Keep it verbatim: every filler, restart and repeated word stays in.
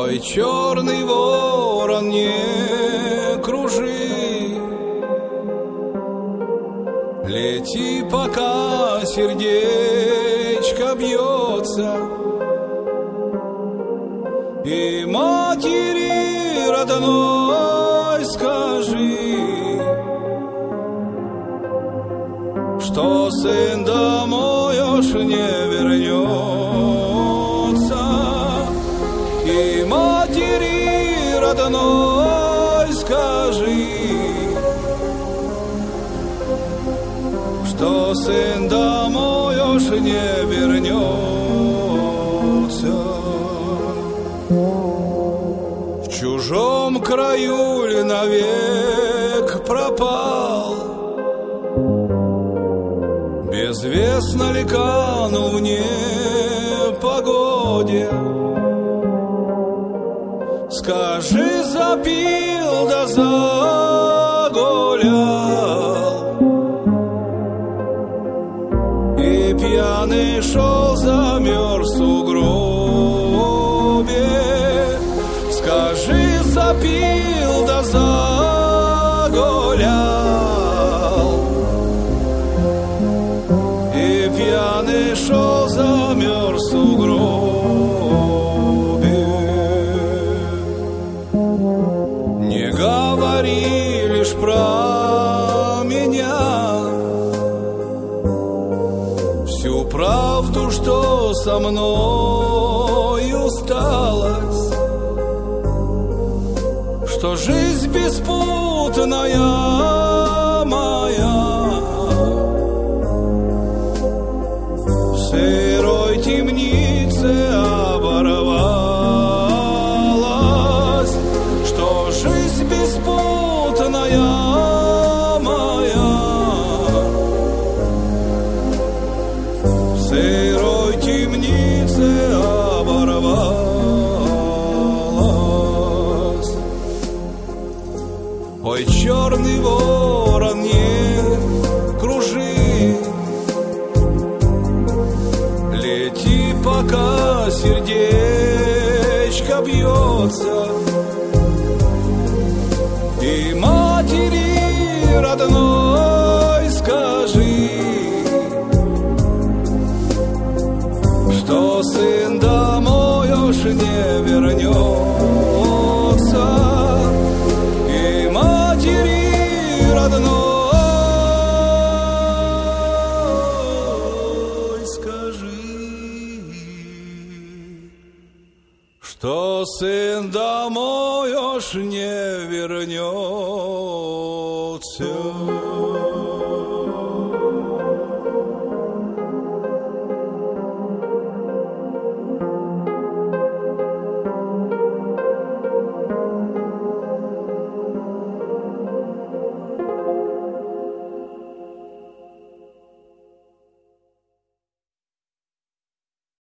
Ой, черный ворон, не кружи, лети, пока сердечко бьется, и матери родной скажи, что сын домой уж не вернется, и матери родной скажи, что сын домой уж не вернется. В чужом краю ли навек пропал, безвестно ли канул в непогоде? Скажи, запил да загулял, и пьяный шел, замерз в сугробе. Скажи, запил да загулял, и пьяный шел, замерз в сугробе. Не говори лишь про меня всю правду, что со мною сталось, что жизнь беспутная моя в сырой темнице оборвалась, что жизнь беспутная моя в сырой темнице оборвалась. Ой, черный ворон, не кружи, лети, пока сердечко бьется, и матери родной скажи, что сын домой уж не вернется, и матери родной скажи, что сын домой уж не вернется.